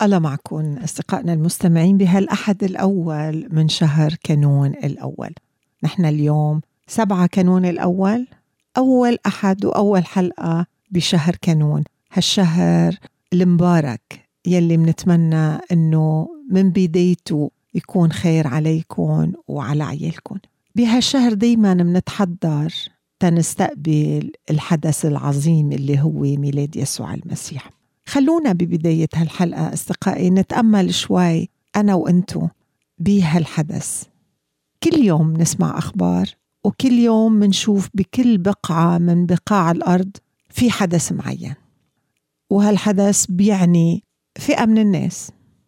الله معكم أصدقائنا المستمعين بهالأحد الأول من شهر كانون الأول. نحن اليوم 7 كانون الأول، أول أحد وأول حلقة بشهر كانون، هالشهر المبارك يلي منتمنى أنه من بدايته يكون خير عليكم وعلى عيالكم. بهالشهر دايما منتحضر تنستقبل الحدث العظيم اللي هو ميلاد يسوع المسيح. خلونا ببداية هالحلقة أصدقائي نتأمل شوي أنا وأنتو بهالحدث. كل يوم نسمع أخبار، وكل يوم منشوف بكل بقعة من بقاع الأرض في حدث معين، وهالحدث بيعني فئة من الناس،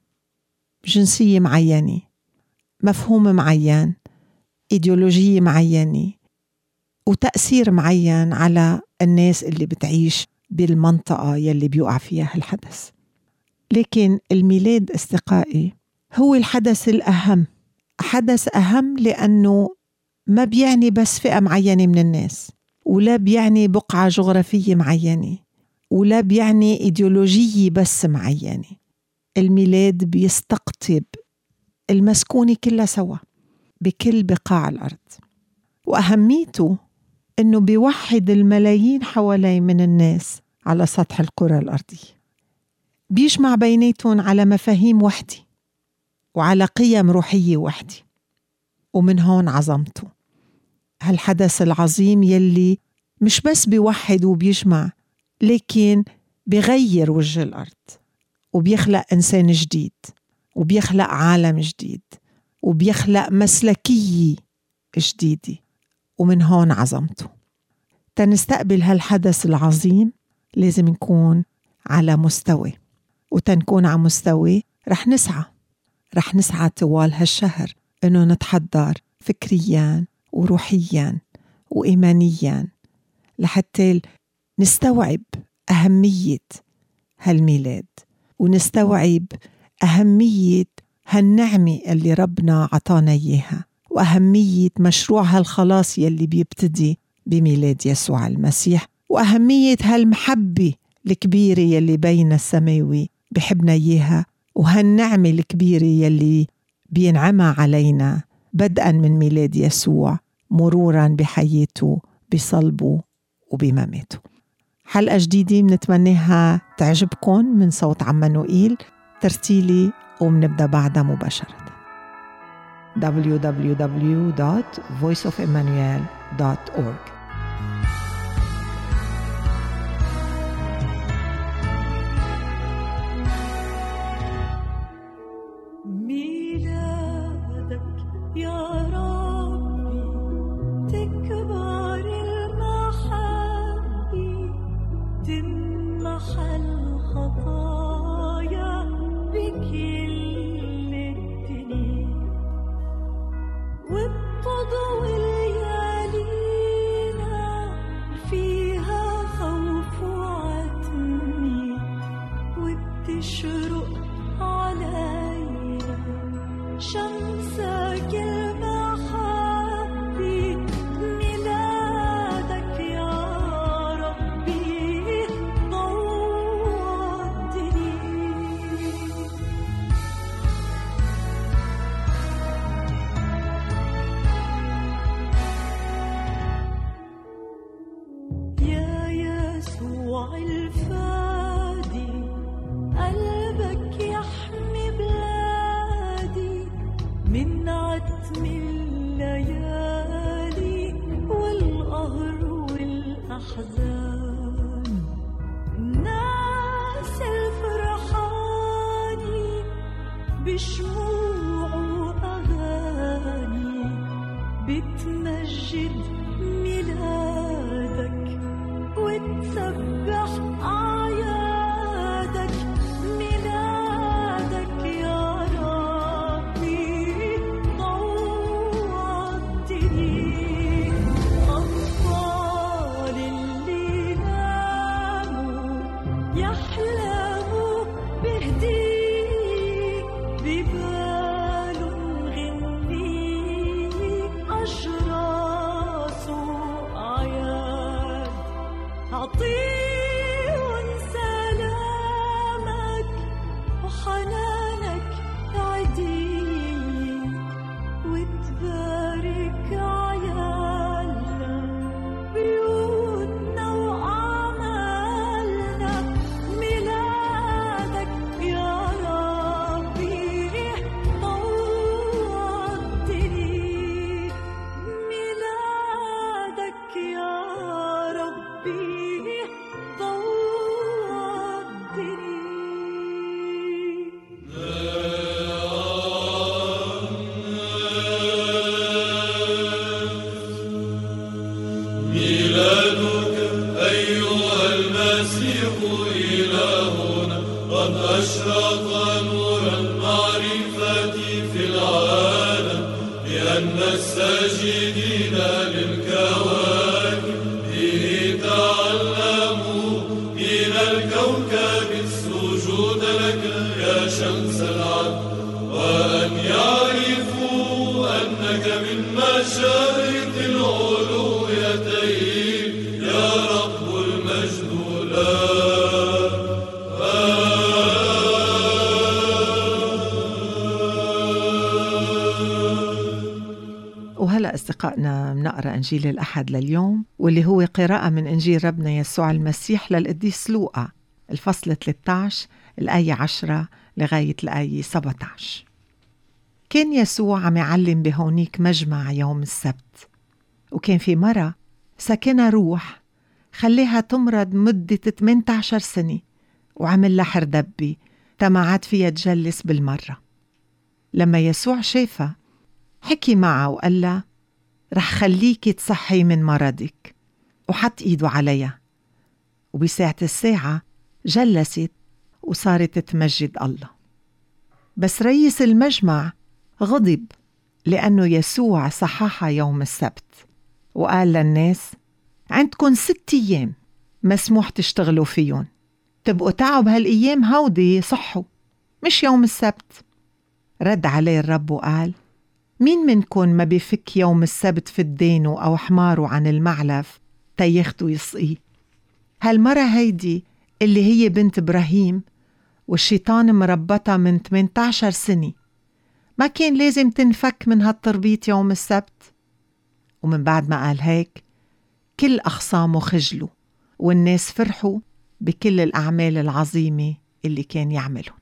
جنسية معينة، مفهوم معين، إيديولوجية معينة، وتأثير معين على الناس اللي بتعيش بالمنطقة يلي بيقع فيها الحدث. لكن الميلاد أصدقائي هو الحدث الأهم، حدث أهم لأنه ما بيعني بس فئة معينة من الناس، ولا بيعني بقعة جغرافية معينة، ولا بيعني إيديولوجية بس معينة. الميلاد بيستقطب المسكونة كلها سوا بكل بقاع الأرض، وأهميته إنه بيوحد الملايين حوالي من الناس على سطح الكرة الأرضية، بيجمع بيناتهم على مفاهيم وحدة وعلى قيم روحية وحدة، ومن هون عظمته. هالحدث العظيم يلي مش بس بيوحد وبيجمع، لكن بيغير وجه الأرض، وبيخلق إنسان جديد، وبيخلق عالم جديد، وبيخلق مسلكية جديدة، ومن هون عظمته. تنستقبل هالحدث العظيم لازم نكون على مستوى، وتنكون على مستوى رح نسعى طوال هالشهر إنه نتحضر فكريا وروحيا وإيمانيا لحتى نستوعب أهمية هالميلاد، ونستوعب أهمية هالنعمة اللي ربنا عطانا إياها، وأهمية مشروع هالخلاص يلي بيبتدي بميلاد يسوع المسيح، وأهمية هالمحبة الكبيرة يلي بين السماوي بحبنا إياها، وهالنعمة الكبيرة يلي بينعمها علينا بدءا من ميلاد يسوع مرورا بحياته بصلبه وبمماته. حلقة جديدة بنتمناها تعجبكم من صوت عمانوئيل ترتيلي، ومنبدأ بعدها مباشرة. www.voiceofemmanuel.org. ميلادك يا ربي تكبر المحبة، تمحى الخطايا بكل الدنيا، وبتضوي ليالينا فيها خوف وعتمي، وبتشرق علينا شمسك المحبة. ميلادك يا ربي ضوء الدنيا. يا يسوع الفادي قلبك يحمي بلادي من عتم الليالي والقهر والأحزان. الناس الفرحاني بشموع وأغاني بتمجد ميلادك وتسبح أعيادك. ميلادك يا ربي ضوء الدنيا. أطفال اللي ناموا يحلموا بهديك، ببالهم غني أجراس في العالم، لأن الساجدين للكواكب به تعلموا من الكوكب السجود لك يا شمس العدل، وأن يعرفوا أنك من مشارق العلويتين يا رب المجد لك. وهلأ أصدقائنا بنقرأ إنجيل الأحد لليوم، واللي هو قراءة من إنجيل ربنا يسوع المسيح للقديس لوقا، الفصل 13 الآية 10 لغاية الآية 17. كان يسوع عم يعلم بهونيك مجمع يوم السبت، وكان في مرة سكنها روح خليها تمرض مدة 18 سنة، وعمل لها حردبة تما عاد فيها تجلس بالمرة. لما يسوع شافها حكي معها وقال لها رح خليكي تصحي من مرضك، وحط إيده عليها، وبساعة الساعة جلست وصارت تمجد الله. بس رئيس المجمع غضب لأنه يسوع صححها يوم السبت، وقال للناس عندكن 6 أيام مسموح تشتغلوا فيهم، تبقوا تعوا بهالأيام هودي صحوا، مش يوم السبت. رد عليه الرب وقال مين منكن ما بيفك يوم السبت في الدينو أو حماره عن المعلف تياخدوا يسقيه؟ هالمرة هيدي اللي هي بنت إبراهيم والشيطان مربطها من 18 سنة، ما كان لازم تنفك من هالتربيط يوم السبت؟ ومن بعد ما قال هيك كل أخصامه خجلوا، والناس فرحوا بكل الأعمال العظيمة اللي كان يعملهم.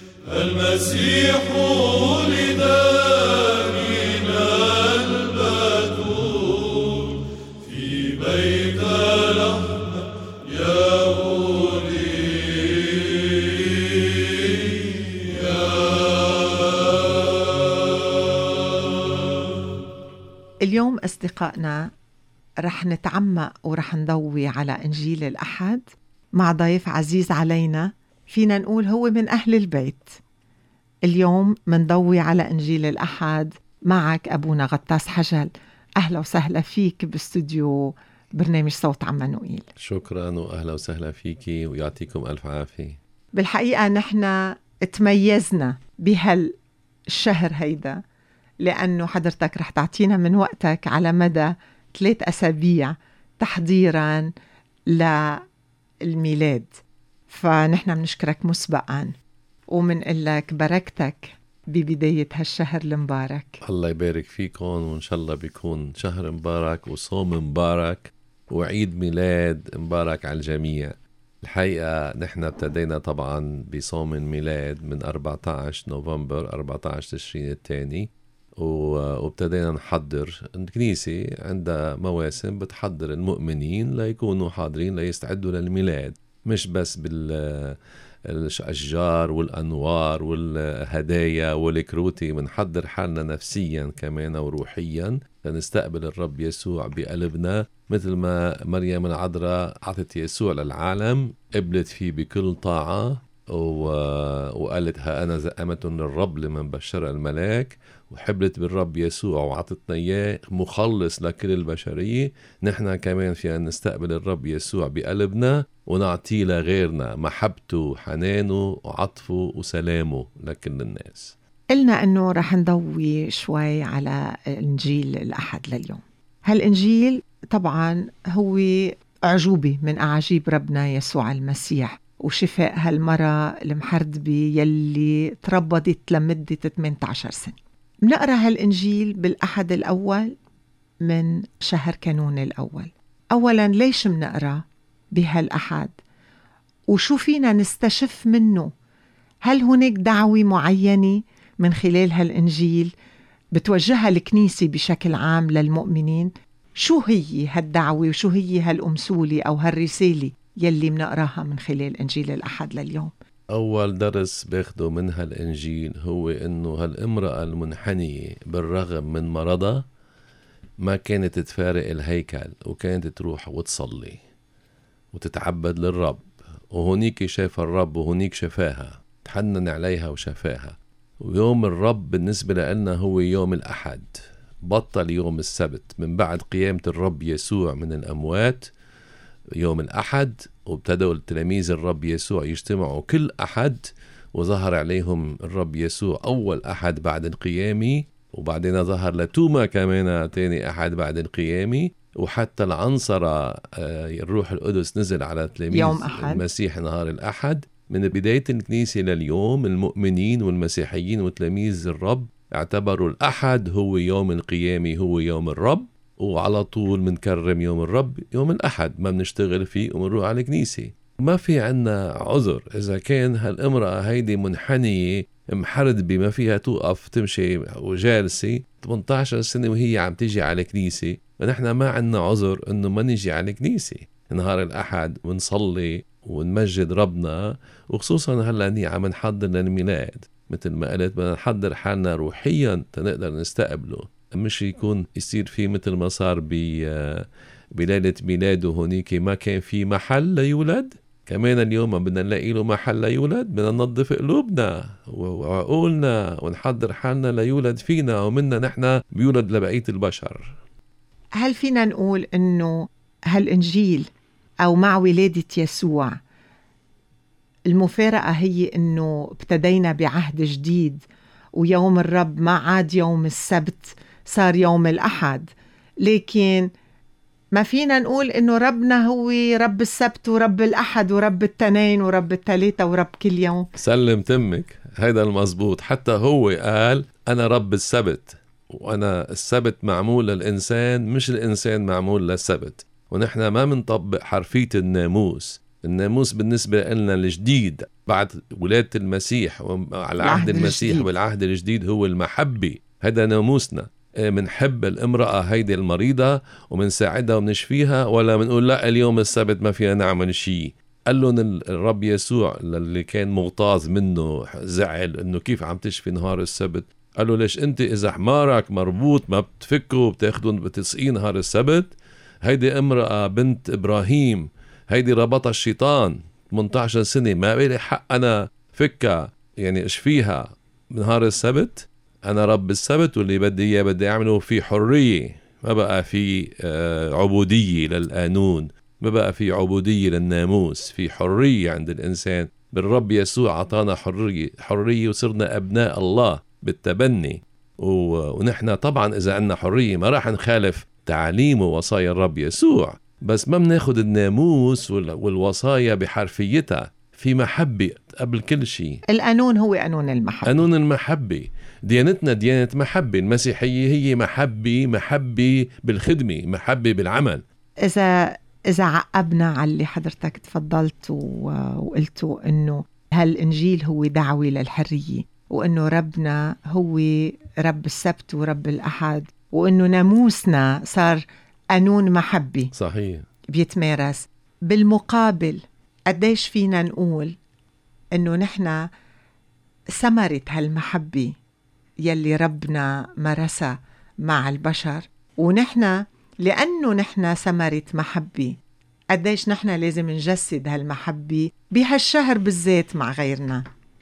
المسيح ولد من الباب أصدقائنا رح نتعمق ورح نضوي على إنجيل الأحد مع ضيف عزيز علينا، فينا نقول هو من أهل البيت. اليوم منضوي على إنجيل الأحد معك أبونا غطاس حجل. أهلا وسهلا فيك باستوديو برنامج صوت عمانوئيل. شكرا وأهلا وسهلا فيكي ويعطيكم ألف عافية. بالحقيقة نحن تميزنا بهالشهر هيدا لأنه حضرتك رح تعطينا من وقتك على مدى 3 أسابيع تحضيرا للميلاد، فنحن بنشكرك مسبقا ومنقول لك بركتك ببداية هالشهر المبارك. الله يبارك فيكم، وإن شاء الله بيكون شهر مبارك وصوم مبارك وعيد ميلاد مبارك على الجميع. الحقيقة نحن ابتدينا طبعا بصوم الميلاد من 14 نوفمبر 14 تشرين الثاني، وابتدينا نحضر. الكنيسة عندها مواسم بتحضر المؤمنين ليكونوا حاضرين ليستعدوا للميلاد، مش بس بالأشجار والأنوار والهدايا والكروتي، بنحضر حالنا نفسيا كمان وروحيا لنستقبل الرب يسوع بقلبنا، مثل ما مريم العذراء عطت يسوع للعالم، قبلت فيه بكل طاعة وقالت ها أنا زأمة للرب لمن بشر الملاك، وحبلت بالرب يسوع وعطتنا إياه مخلص لكل البشرية. نحن كمان فينا نستقبل الرب يسوع بقلبنا ونعطيه لغيرنا محبته وحنانه وعطفه وسلامه لكل الناس. قلنا أنه رح نضوي شوي على إنجيل الأحد لليوم. هالإنجيل طبعا هو أعجوبة من أعاجيب ربنا يسوع المسيح وشفاء هالمرة المحردبة يلي تربضت لمدة 18 سنة. بنقرأ هالإنجيل بالأحد الأول من شهر كانون الأول. أولا ليش بنقرأ بهالأحد وشو فينا نستشف منه؟ هل هناك دعوة معينة من خلال هالإنجيل بتوجهها الكنيسة بشكل عام للمؤمنين؟ شو هي هالدعوة وشو هي هالأمثولة أو هالرسالة يلي منقراها من خلال إنجيل الأحد لليوم؟ أول درس باخده من هالإنجيل هو إنه هالامرأة المنحنية بالرغم من مرضها ما كانت تفارق الهيكل، وكانت تروح وتصلي وتتعبد للرب، وهونيك شاف الرب وهونيك شفاها، تحنن عليها وشفاها. ويوم الرب بالنسبة لنا هو يوم الأحد، بطل يوم السبت من بعد قيامة الرب يسوع من الأموات يوم الأحد، وابتدأوا التلاميذ الرب يسوع يجتمعوا كل أحد، وظهر عليهم الرب يسوع أول أحد بعد القيامة، وبعدين ظهر لتوما كمان تاني أحد بعد القيامة، وحتى العنصرة الروح القدس نزل على تلاميذ المسيح نهار الأحد. من بداية الكنيسة لليوم المؤمنين والمسيحيين وتلاميذ الرب اعتبروا الأحد هو يوم القيامة، هو يوم الرب، وعلى طول منكرم يوم الرب يوم الأحد، ما بنشتغل فيه ومنروح على الكنيسة. ما في عنا عذر إذا كان هالامرأة هيدي منحنية محرد بما فيها توقف تمشي وجالسة 18 سنة وهي عم تيجي على الكنيسة، ونحن ما عنا عذر إنه ما نيجي على الكنيسة نهار الأحد ونصلي ونمجد ربنا، وخصوصا هلا ني عم نحضر للميلاد. مثل ما قلت بدنا نحضر حالنا روحيا تنقدر نستقبله، مش يكون يصير فيه مثل ما صار بليلة ميلاده هونيك ما كان في محل ليولد. كمان اليوم بدنا نلاقي له محل ليولد، بدنا ننظف قلوبنا وعقولنا ونحضر حالنا ليولد فينا، ومنا نحن بيولد لبقية البشر. هل فينا نقول إنه هالإنجيل أو مع ولادة يسوع المفارقة هي إنه ابتدينا بعهد جديد، ويوم الرب ما عاد يوم السبت صار يوم الأحد، لكن ما فينا نقول إنه ربنا هو رب السبت ورب الأحد ورب التنين ورب الثلاثة ورب كل يوم؟ سلم تمك، هيدا المزبوط. حتى هو قال أنا رب السبت، وأنا السبت معمول للإنسان مش الإنسان معمول للسبت. ونحن ما منطبق حرفية الناموس. الناموس بالنسبة لنا الجديد بعد ولادة المسيح وعلى عهد المسيح والعهد الجديد هو المحبة. هذا ناموسنا، منحب الامرأة هيدي المريضة ومنساعدها ومنشفيها، ولا منقول لا اليوم السبت ما فينا نعمل شيء. قال لهم الرب يسوع اللي كان مغتاظ منه زعل انه كيف عم تشفي نهار السبت، قالوا ليش انت اذا حمارك مربوط ما بتفكه وبتاخدون بتسقيه نهار السبت؟ هيدي امرأة بنت ابراهيم، هيدي ربطها الشيطان 18 سنة، ما بيلي حق انا فكها يعني اشفيها نهار السبت؟ انا رب السبت واللي بدي اياه بدي اعمله في حرية، ما بقى في عبودية للقانون، ما بقى في عبودية للناموس، في حرية عند الإنسان. بالرب يسوع عطانا حرية وصرنا أبناء الله بالتبني. ونحن طبعا إذا عندنا حرية ما راح نخالف تعليم ووصايا الرب يسوع، بس ما بناخد الناموس والوصايا بحرفيتها، في محبة قبل كل شيء. القانون هو قانون المحبة، قانون المحبة. ديانتنا ديانة محبة، المسيحية هي محبة بالخدمة، محبة بالعمل. إذا عقبنا على اللي حضرتك تفضلت وقلتوا إنه هالإنجيل هو دعوة للحرية، وإنه ربنا هو رب السبت ورب الأحد، وإنه ناموسنا صار قانون محبة صحيح بيتمارس. بالمقابل قديش فينا نقول إنه نحن ثمرة هالمحبة يلي ربنا مارسها مع البشر، ونحن لأنه نحن ثمرة محبة قديش نحن لازم نجسد هالمحبة بهالشهر بالذات مع غيرنا.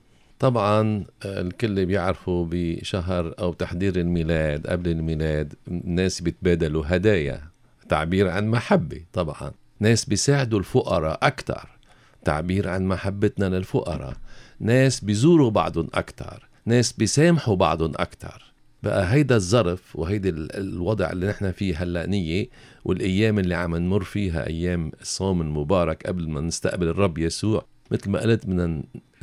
طبعا الكل بيعرفوا بشهر أو تحضير الميلاد قبل الميلاد الناس بيتبادلوا هدايا، تعبير عن محبة. طبعا ناس بيساعدوا الفقراء أكتر، تعبير عن محبتنا للفقراء. ناس بيزوروا بعضهم أكتر، ناس بيسامحوا بعضهم أكتر. بقى هيدا الظرف وهيدا الوضع اللي نحن فيه هلأ، والأيام اللي عم نمر فيها أيام الصوم المبارك قبل ما نستقبل الرب يسوع، مثل ما قلت بدنا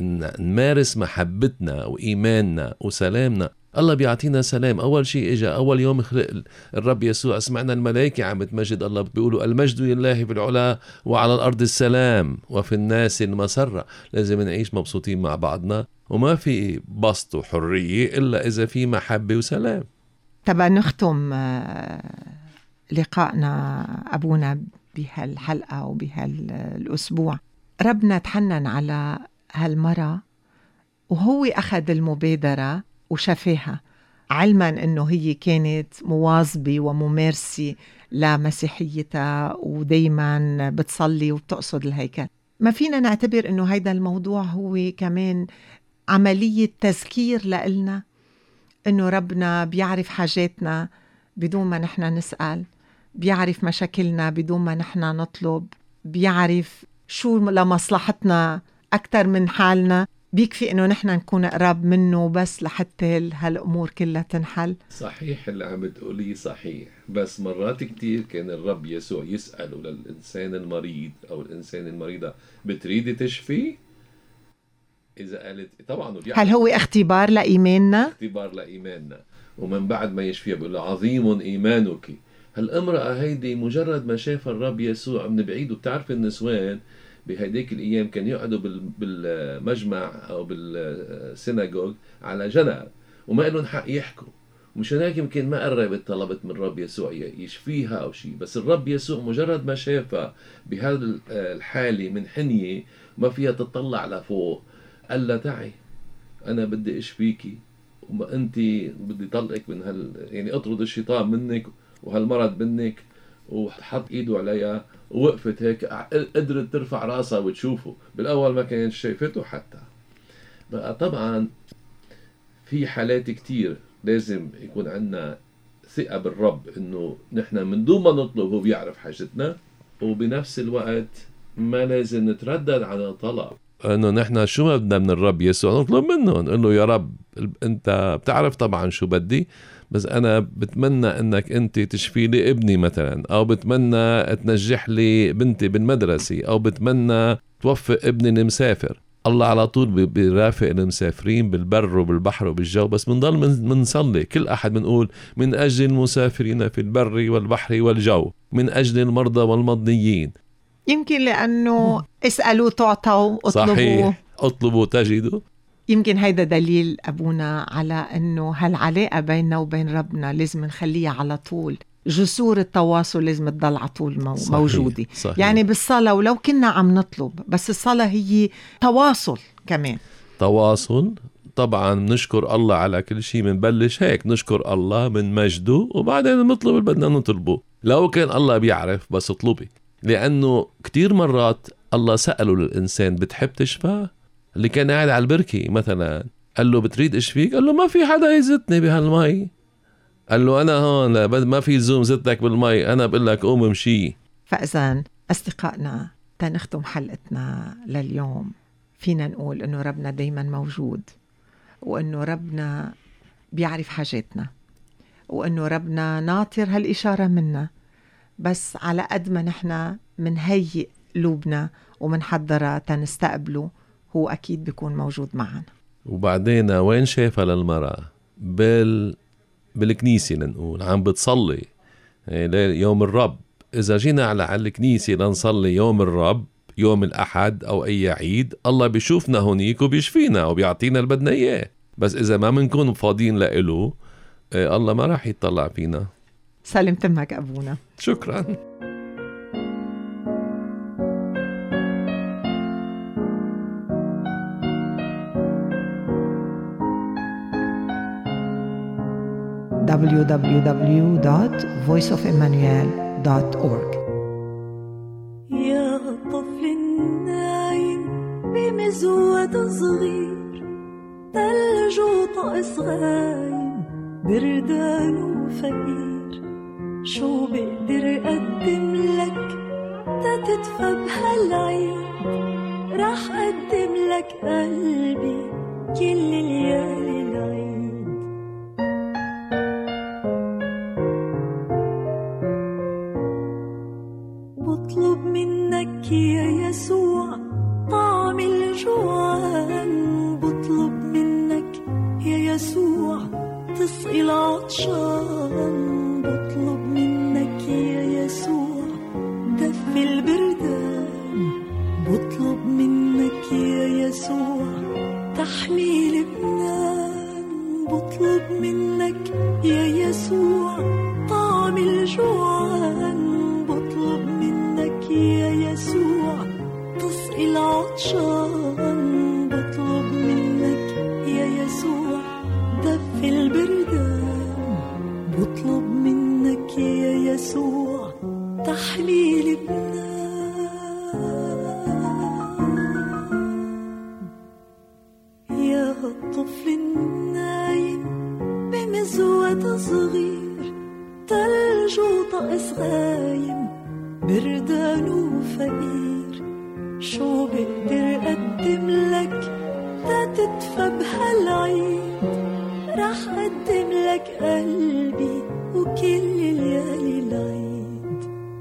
نمارس محبتنا وإيماننا وسلامنا. الله بيعطينا سلام. أول شيء إجا أول يوم خلق الرب يسوع، سمعنا الملائكة عم تمجد الله، بيقولوا المجد لله في العلا وعلى الأرض السلام وفي الناس المسرة. لازم نعيش مبسوطين مع بعضنا، وما في بسط وحرية إلا إذا في محبة وسلام. تبقى نختم لقائنا أبونا بهالحلقة وبهالأسبوع. ربنا تحنن على هالمرة وهو أخذ المبادرة وشفاها، علما أنه هي كانت مواظبة وممارسة لمسيحيتها ودايما بتصلي وبتقصد الهيكل. ما فينا نعتبر أنه هيدا الموضوع هو كمان عملية تذكير لإلنا أنه ربنا بيعرف حاجاتنا بدون ما نحن نسأل، بيعرف مشاكلنا بدون ما نحن نطلب، بيعرف شو لمصلحتنا أكتر من حالنا، بيكفي إنه نحن نكون قراب منه بس لحتى هالأمور كلها تنحل. صحيح اللي عم بتقولي صحيح، بس مرات كتير كان الرب يسوع يسأله للإنسان المريض أو الإنسان المريضة بتريدي تشفي؟ إذا قالت طبعا. هل هو اختبار لإيماننا؟ اختبار لإيماننا. ومن بعد ما يشفيها بيقول له عظيم إيمانك. هالامرأة هيدي مجرد ما شاف الرب يسوع من بعيد، وبتعرف النسوان بهديك الأيام كان يقعدوا بالمجمع أو بالسيناغوج على جنب وما لهم حق يحكوا، مش هناك يمكن ما قربت طلبت من الرب يسوع يشفيها أو شيء، بس الرب يسوع مجرد ما شافها بهذا الحالة من حنية ما فيها تطلع لفوق، قال لها تعي أنا بدي أشفيكي، وما أنت بدي طلقك من يعني أطرد الشيطان منك وهالمرض منك. وحط إيده عليها ووقفت هيك، قدرت ترفع راسها وتشوفه. بالأول ما كانت شايفته حتى. بقى طبعا في حالات كتير لازم يكون عندنا ثقة بالرب إنه نحن من دون ما نطلب هو بيعرف حاجتنا، وبنفس الوقت ما لازم نتردد على طلب إنه نحن شو ما بدنا من الرب يسوع نطلب منه، نقول له يا رب أنت بتعرف طبعا شو بدي، بس أنا بتمنى أنك أنت تشفي لي ابني مثلا، أو بتمنى تنجح لي بنتي بالمدرسة، أو بتمنى توفق ابني المسافر. الله على طول بيرافق المسافرين بالبر وبالبحر وبالجو، بس منضل منصلي كل أحد منقول من أجل المسافرين في البر والبحر والجو، من أجل المرضى والمضنيين. يمكن لأنه اسألوا تعطوا، اطلبوا صحيح، اطلبوا تجدوا. يمكن هيدا دليل أبونا على أنه هالعلاقة بيننا وبين ربنا لازم نخليها على طول، جسور التواصل لازم تضل على طول موجودة. صحيح. يعني بالصلاة ولو كنا عم نطلب، بس الصلاة هي تواصل كمان، تواصل طبعا نشكر الله على كل شيء. منبلش هيك نشكر الله من مجده، وبعدين نطلب اللي بدنا نطلبه. لو كان الله بيعرف بس اطلبي، لأنه كتير مرات الله سأله للإنسان بتحب تشفى؟ اللي كان قاعد على البركة مثلا قال له بتريد اشفيك؟ قال له ما في حدا يزتني بهالمي. قال له أنا هون ما في زوم زتك بالمي، أنا بقول لك قوم امشي. فإذن أصدقائنا تنختم حلقتنا لليوم، فينا نقول إنه ربنا دايما موجود، وإنه ربنا بيعرف حاجاتنا، وإنه ربنا ناطر هالإشارة منا، بس على قد ما نحنا منهيئ قلوبنا ومنحضرها تنستقبله، هو أكيد بيكون موجود معنا. وبعدين وين شايفها للمرأة؟ بالكنيسة لنقول عم بتصلي يوم الرب. إذا جينا على الكنيسة لنصلي يوم الرب، يوم الأحد أو أي عيد، الله بيشوفنا هونيك وبيشفينا وبيعطينا اللي بدنا إياه. بس إذا ما منكون فاضيين لإله، الله ما راح يطلع فينا. سلم تمك أبونا. شكرا. www.voiceofemmanuel.org. يا طفل نايم بمزود صغير، ثلج وطقس غايم، بردان وفقير، شو بقدر أقدم لك تتدفى بهالعيد؟ راح أقدم لك قلبي كل ليالي العيد. بطلب منك يا يسوع طعم الجوعان، بطلب منك يا يسوع تسقي العطشان، بطلب منك يا يسوع دفي البردان، بطلب منك يا يسوع تحمي لبنان، بطلب منك يا يسوع طعم الجوعان، بطلب منك يا يسوع تسقي العطشان، بطلب منك يا يسوع دفي البردان، بطلب منك يا يسوع تحمي لبنان. يا الطفل النايم بمزود صغير، ثلج وطقس غايم، بردان وفقير، شو بقدر أقدم لك تتدفى بهالعيد؟ راح أقدم لك قلبي وكل ليالي العيد.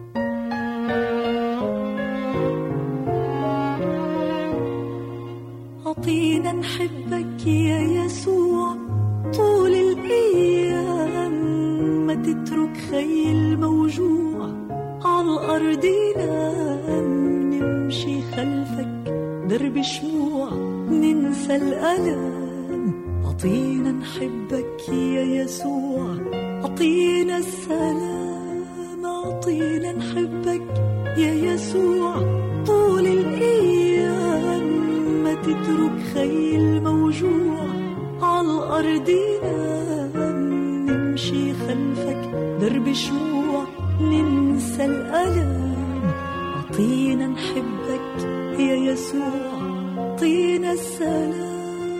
عطينا نحبك يا يسوع طول الأيام، ما تترك خيل موجوع عالأرض ينام، نمشي خلفك درب شموع ننسى الألم. عطينا نحبك يا يسوع، عطينا السلام، عطينا نحبك يا يسوع طول الأيام، ما تترك خيل موجوع عالأرض ينام، نمشي خلفك درب شموع ننسى الألم. عطينا نحبك يا يسوع، عطينا السلام.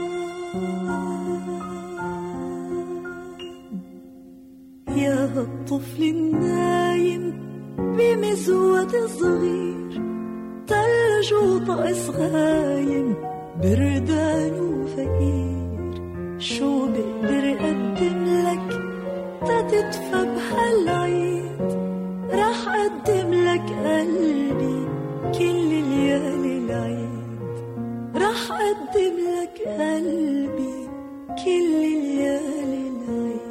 يا الطفل النايم بمزود صغير، ثلج وطقس غايم، بردان وفقير، شو بقدر أقدم لك تتدفى بهالعيد؟ راح أقدم لك قلبي كل ليالي العيد، راح أقدم لك قلبي كل ليالي العيد.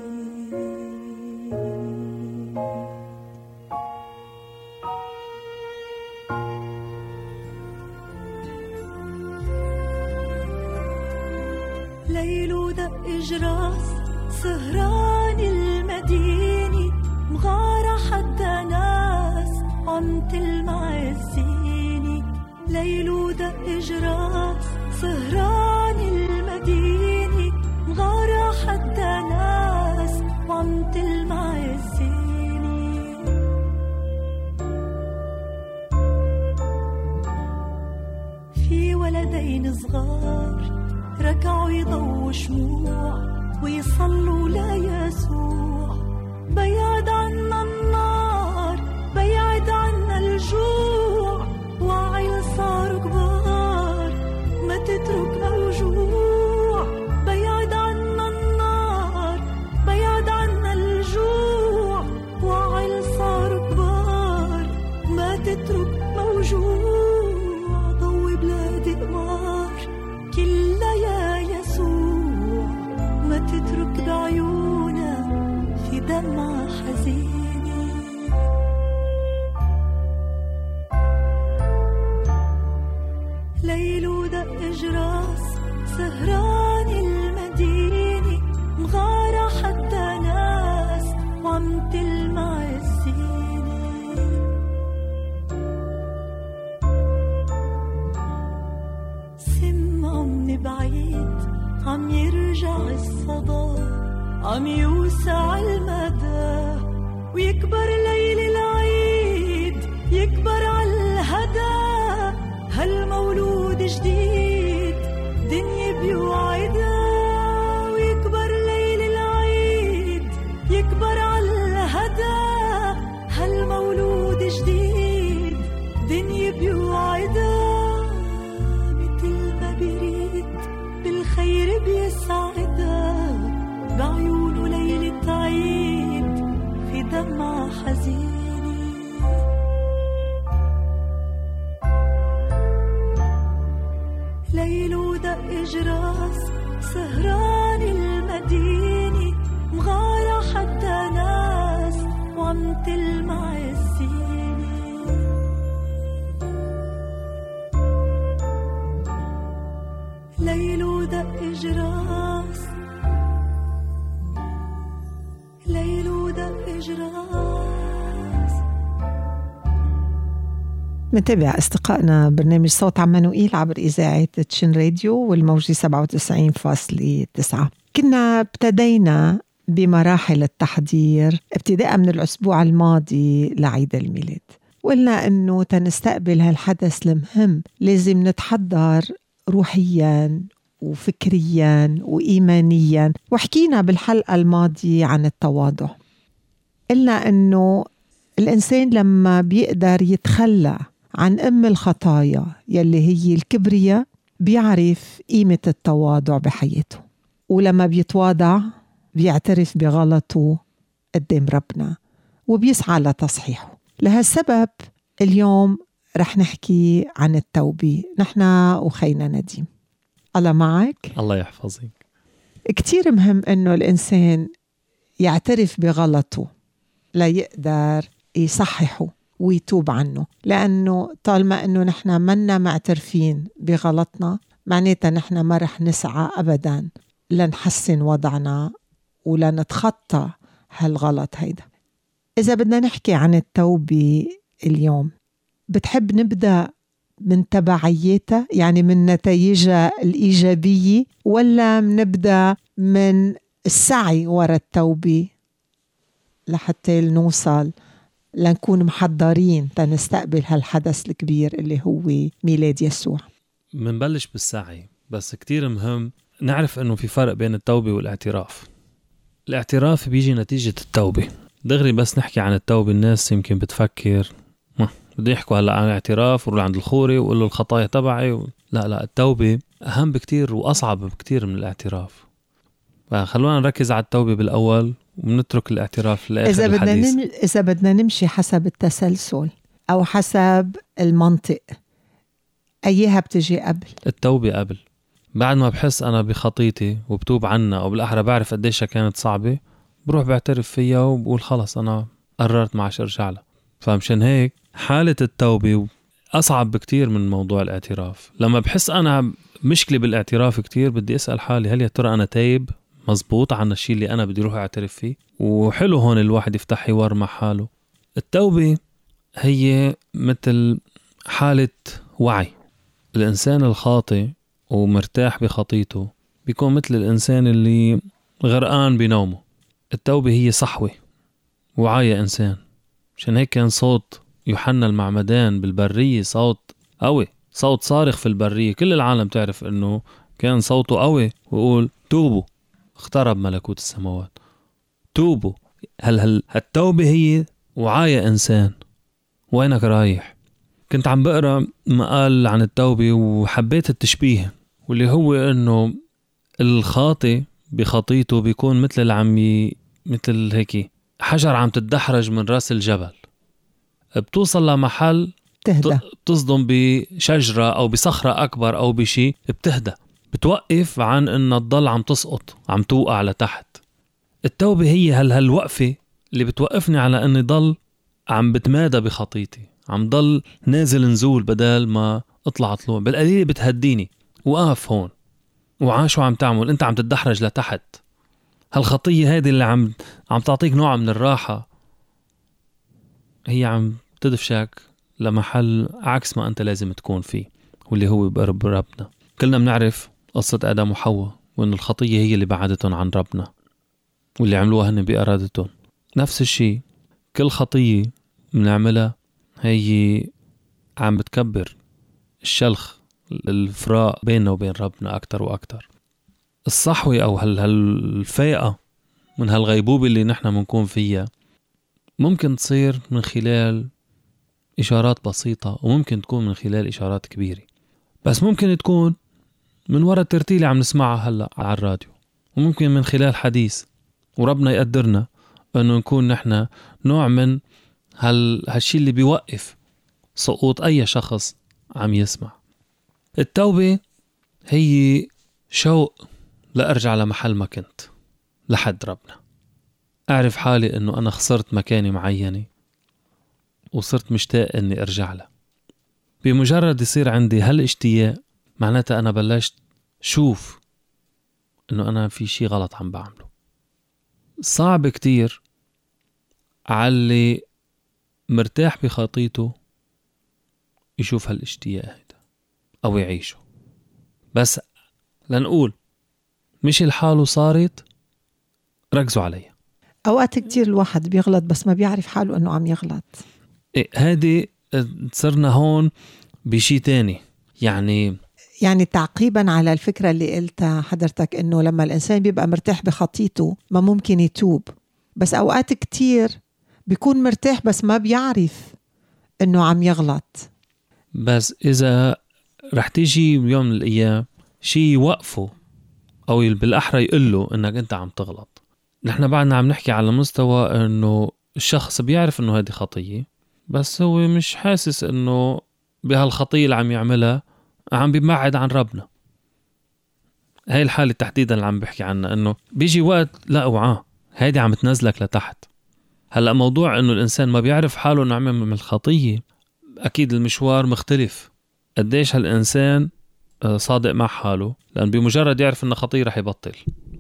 ليل ودق جراس سهران المدينة، مغارة حتى ناس عم تلمع الزينة. ليل ودق جراس سهران المدينة، ولدين صغار ركعوا يضووا شموع ويصلوا ليسوع. بيعد عنا النار، بيعد عنا الجوع، وعيل صاروا كبار ما تترك موجوع. بيعد عنا النار، بيعد عنا الجوع، وعيل صاروا كبار ما تترك موجوع. ضوي بلادي قمار كلها يا يسوع، ما تترك بعيونا في دمعة حزينة. ليل ودق جراس سهران المدينة، مغارة حتى ناس وعم تلمع الزينة. سمعوا من بعيد عم يرجع الصدى، عم يوسع المدى ويكبر ليل العيد، يكبر عالهدى. هالمولود جديد دنيا بيوعدها، ويكبر ليل العيد، يكبر عالهدى. هالمولود جديد دنيا بيوعدها، مثل ما بيريد بالخير بيسعدها، بعيونه ليلة عيد في دمعة حزينة. ليل ودق جراس سهران المدينة، مغارة حتى ناس وعم تلمع الزينة. ليل ودق جراس، ليل ودق جراس. متابع أصدقائنا برنامج صوت عمانوئيل عبر إذاعة تشين راديو والموجة 97.9. كنا ابتدينا بمراحل التحضير ابتداء من الأسبوع الماضي لعيد الميلاد، وقلنا أنه تنستقبل هالحدث المهم لازم نتحضر روحياً وفكرياً وإيمانياً. وحكينا بالحلقة الماضية عن التواضع، قلنا أنه الإنسان لما بيقدر يتخلى عن أم الخطايا يلي هي الكبرياء بيعرف قيمة التواضع بحياته، ولما بيتواضع بيعترف بغلطه قدام ربنا وبيسعى لتصحيحه. لهالسبب اليوم رح نحكي عن التوبة نحن وخينا نديم. الله معك. الله يحفظك. كتير مهم إنه الإنسان يعترف بغلطه ليقدر يصححه ويتوب عنه، لأنه طالما أنه نحن منا معترفين بغلطنا معناتها نحن ما رح نسعى أبدا لنحسن وضعنا ولا نتخطى هالغلط هيدا. إذا بدنا نحكي عن التوبة اليوم، بتحب نبدأ من تبعيتها يعني من نتائجها الإيجابية، ولا نبدأ من السعي وراء التوبة لحتى نوصل لنكون محضرين تنستقبل هالحدث الكبير اللي هو ميلاد يسوع؟ منبلش بالسعي، بس كتير مهم نعرف انه في فرق بين التوبة والاعتراف. الاعتراف بيجي نتيجة التوبة دغري. بس نحكي عن التوبة الناس يمكن بتفكر بده يحكوا هلا عن الاعتراف وروح عند الخوري وقول له الخطايا تبعي لا التوبة أهم بكتير وأصعب بكتير من الاعتراف. فخلونا نركز على التوبة بالأول ونترك الاعتراف لآخر الحديث. إذا بدنا نمشي حسب التسلسل أو حسب المنطق، أيها بتجي قبل؟ التوبة قبل. بعد ما بحس أنا بخطيتي وبتوب عنها، أو بالأحرى بعرف قديشها كانت صعبة، بروح بعترف فيها وبقول خلص أنا قررت ما عادش أرجع لها. فمشان هيك حالة التوبة أصعب بكتير من موضوع الاعتراف. لما بحس أنا مشكلة بالاعتراف كتير بدي أسأل حالي هل يا ترى أنا تايب مزبوط عن الشيء اللي أنا بدي روح أعترف فيه؟ وحلو هون الواحد يفتح حوار مع حاله. التوبة هي مثل حالة وعي. الإنسان الخاطئ ومرتاح بخطيته بيكون مثل الإنسان اللي غرقان بنومه. التوبة هي صحوة وعي إنسان. عشان هيك كان صوت يوحنا المعمدان بالبرية صوت قوي، صوت صارخ في البرية، كل العالم تعرف أنه كان صوته قوي ويقول توبوا اقترب ملكوت السماوات. توبوا. هل التوبة هي وعاية إنسان؟ وينك رايح؟ كنت عم بقرأ مقال عن التوبة وحبيت التشبيه، واللي هو أنه الخاطئ بخطيته بيكون مثل هيك حجر عم تتدحرج من راس الجبل، بتوصل لمحل تهدى، بتصدم بشجرة أو بصخرة أكبر أو بشي، بتهدى، بتوقف عن أن تضل عم تسقط، عم توقع لتحت. التوبة هي هالوقفة اللي بتوقفني على أني ضل عم بتمادى بخطيتي، عم ضل نازل نزول بدل ما اطلع طلوع، بالقليل بتهديني. وقف هون وعاشو عم تعمل، انت عم تتدحرج لتحت. هالخطية هذه اللي عم تعطيك نوع من الراحة هي عم تدفشك لمحل عكس ما أنت لازم تكون فيه، واللي هو بقرب ربنا. كلنا بنعرف قصة آدم وحواء، وأن الخطية هي اللي بعدتهم عن ربنا، واللي عملوها هن بإرادتهم. نفس الشيء كل خطية بنعملها هي عم بتكبر الشلخ، الفراق بيننا وبين ربنا أكتر وأكتر. الصحوة أو هالفائقة من هالغيبوبة اللي نحن منكون فيها ممكن تصير من خلال إشارات بسيطة، وممكن تكون من خلال إشارات كبيرة، بس ممكن تكون من وراء الترتيلة عم نسمعها هلأ على الراديو، وممكن من خلال حديث، وربنا يقدرنا أنه نكون نحن نوع من هالشي اللي بيوقف سقوط أي شخص عم يسمع. التوبة هي شوق لأرجع لمحل ما كنت لحد ربنا، أعرف حالي أنه أنا خسرت مكاني معينة وصرت مشتاق أني أرجع له. بمجرد يصير عندي هالاشتياق معناتها أنا بلشت شوف أنه أنا في شي غلط عم بعمله. صعب كتير علي مرتاح بخطيته يشوف هالاشتياق هيدا أو يعيشه. بس لنقول مش الحال صارت، ركزوا عليها. أوقات كتير الواحد بيغلط بس ما بيعرف حاله أنه عم يغلط. هذه صرنا هون بشي تاني. يعني تعقيبا على الفكرة اللي قلتها حضرتك أنه لما الإنسان بيبقى مرتاح بخطيته ما ممكن يتوب، بس أوقات كتير بيكون مرتاح بس ما بيعرف أنه عم يغلط. بس إذا رح تيجي يوم من الأيام شي يوقفه أو بالأحرى يقله أنك أنت عم تغلط. نحن بعدنا عم نحكي على مستوى أنه الشخص بيعرف أنه هذه خطية، بس هو مش حاسس أنه بهالخطية اللي عم يعملها عم بيبعد عن ربنا. هاي الحالة تحديدا اللي عم بحكي عنها، أنه بيجي وقت لا وعاه هيدي عم تنزلك لتحت. هلأ موضوع أنه الإنسان ما بيعرف حاله أنه عمل من الخطية، أكيد المشوار مختلف. قديش هالإنسان صادق مع حاله، لأن بمجرد يعرف أنه خطية رح يبطل.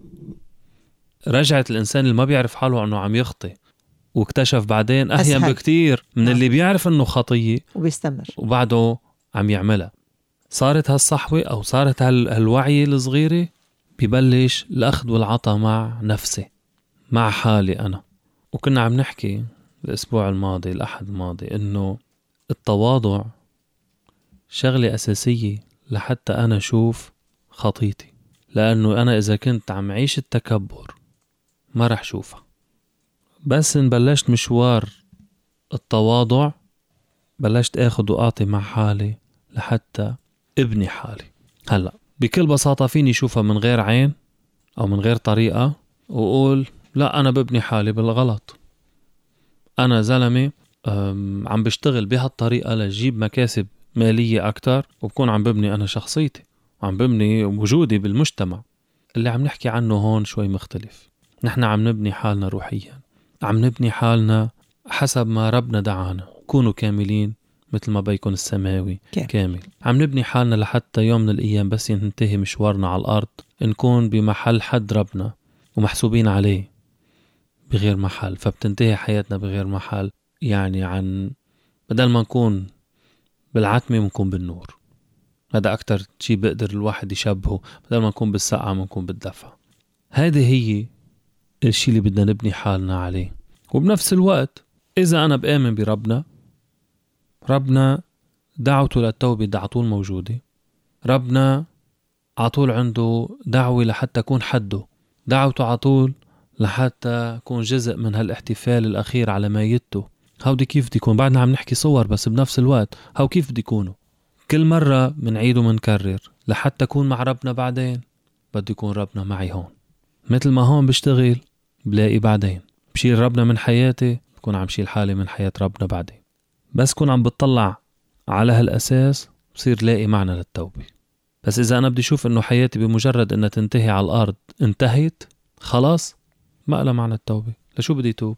رجعت الإنسان اللي ما بيعرف حاله أنه عم يخطي واكتشف بعدين أهين بكتير من اللي بيعرف أنه خطية وبيستمر وبعده عم يعملها. صارت هالصحوة أو صارت هالوعي الصغيرة، بيبلش الأخذ والعطاء مع نفسي، مع حالي أنا. وكنا عم نحكي الأسبوع الماضي الأحد الماضي إنه التواضع شغلة أساسية لحتى أنا أشوف خطيتي، لأنه أنا إذا كنت عم عيش التكبر ما رح شوفها. بس إن بلشت مشوار التواضع بلشت أخذ وأعطي مع حالي لحتى ابني حالي. هلأ بكل بساطة فيني شوفها من غير عين أو من غير طريقة وقول لا أنا ببني حالي بالغلط، أنا زلمة عم بشتغل بهالطريقة لجيب مكاسب مالية أكتر، وبكون عم ببني أنا شخصيتي وعم ببني وجودي بالمجتمع. اللي عم نحكي عنه هون شوي مختلف. نحن عم نبني حالنا روحيا، عم نبني حالنا حسب ما ربنا دعانا، كونوا كاملين مثل ما بيكون السماوي كامل. عم نبني حالنا لحتى يوم من الأيام بس ينتهي مشوارنا على الأرض نكون بمحل حد ربنا ومحسوبين عليه بغير محل، فبتنتهي حياتنا بغير محل. يعني عن بدل ما نكون بالعتمة نكون بالنور. هذا أكتر شيء بقدر الواحد يشبهه، بدل ما نكون بالسقعة نكون بالدفع. هذه هي الشيء اللي بدنا نبني حالنا عليه. وبنفس الوقت إذا أنا بآمن بربنا، ربنا دعوته للتوبة ده عطول موجودة. ربنا عطول عنده دعوة لحتى يكون حده، دعوته عطول لحتى يكون جزء من هالاحتفال الأخير على ميته. هودي كيف بدي يكون؟ بعدنا عم نحكي صور، بس بنفس الوقت هاو كيف بدي يكونوا؟ كل مرة منعيد ومنكرر لحتى أكون مع ربنا بعدين بدي يكون ربنا معي هون. مثل ما هون بشتغل بلاقي بعدين بشيل ربنا من حياتي، بكون عم شيل حالي من حياة ربنا بعدين. بس كون عم بتطلع على هالأساس بصير لاقي معنى للتوبة. بس إذا أنا بدي شوف إنه حياتي بمجرد إنها تنتهي على الأرض انتهت خلاص، ما لها معنى التوبة. لشو بدي توب؟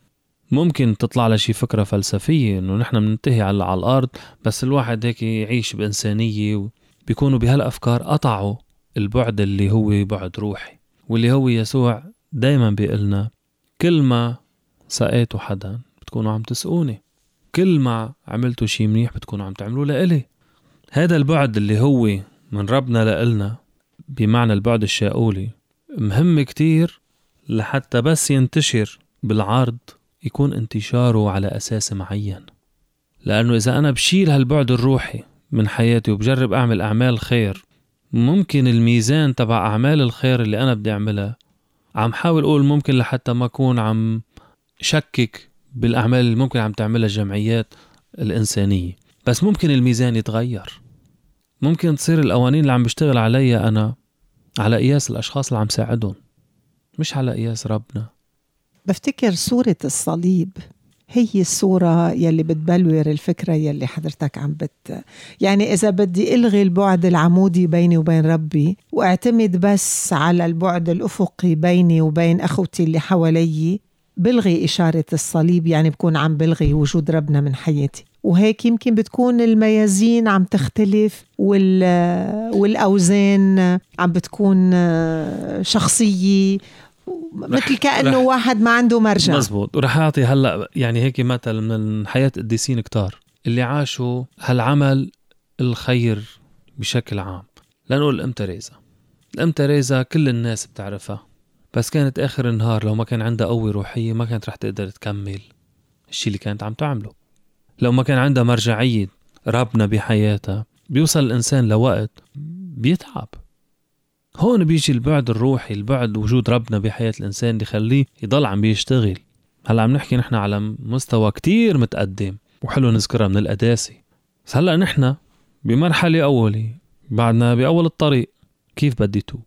ممكن تطلع لشي فكرة فلسفية إنه نحن مننتهي على الأرض، بس الواحد هيك يعيش بإنسانية، بيكونوا بهالأفكار قطعوا البعد اللي هو بعد روحي، واللي هو يسوع دايما بيقلنا كل ما سقيتوا حدا بتكونوا عم تسقوني، كل ما عملتوا شي منيح بتكونوا عم تعملوا لإلي. هذا البعد اللي هو من ربنا لإلنا بمعنى البعد الشاؤولي مهم كتير لحتى بس ينتشر بالعرض يكون انتشاره على أساس معين. لأنه إذا أنا بشيل هالبعد الروحي من حياتي وبجرب أعمل أعمال خير، ممكن الميزان تبع أعمال الخير اللي أنا بدي أعملها، عم حاول أقول ممكن لحتى ما أكون عم شكك بالأعمال اللي ممكن عم تعملها الجمعيات الإنسانية، بس ممكن الميزان يتغير. ممكن تصير القوانين اللي عم بشتغل عليها أنا على قياس الأشخاص اللي عم ساعدهم، مش على قياس ربنا. بفتكر صورة الصليب هي الصورة يلي بتبلور الفكرة يلي حضرتك عم يعني إذا بدي ألغي البعد العمودي بيني وبين ربي واعتمد بس على البعد الأفقي بيني وبين أخوتي اللي حوالي، بلغي إشارة الصليب، يعني بكون عم بلغي وجود ربنا من حياتي. وهيك يمكن بتكون الميازين عم تختلف والأوزان عم بتكون شخصية، مثل كأنه واحد ما عنده مرجع. مزبوط. ورح أعطي هلأ يعني هيك مثل من حياة قديسين كتار اللي عاشوا هالعمل الخير بشكل عام. لأنه الأم تريزا كل الناس بتعرفها، بس كانت آخر النهار لو ما كان عندها قوة روحية ما كانت رح تقدر تكمل الشي اللي كانت عم تعمله. لو ما كان عندها مرجعية ربنا بحياتها، بيوصل الإنسان لوقت بيتعب. هون بيجي البعد الروحي، البعد وجود ربنا بحياة الإنسان اللي يخليه يضل عم بيشتغل. هلأ عم نحكي نحن على مستوى كتير متقدم وحلو نذكرها من القداسة، بس هلأ نحن بمرحلة أولي بعدنا بأول الطريق. كيف بدي توب؟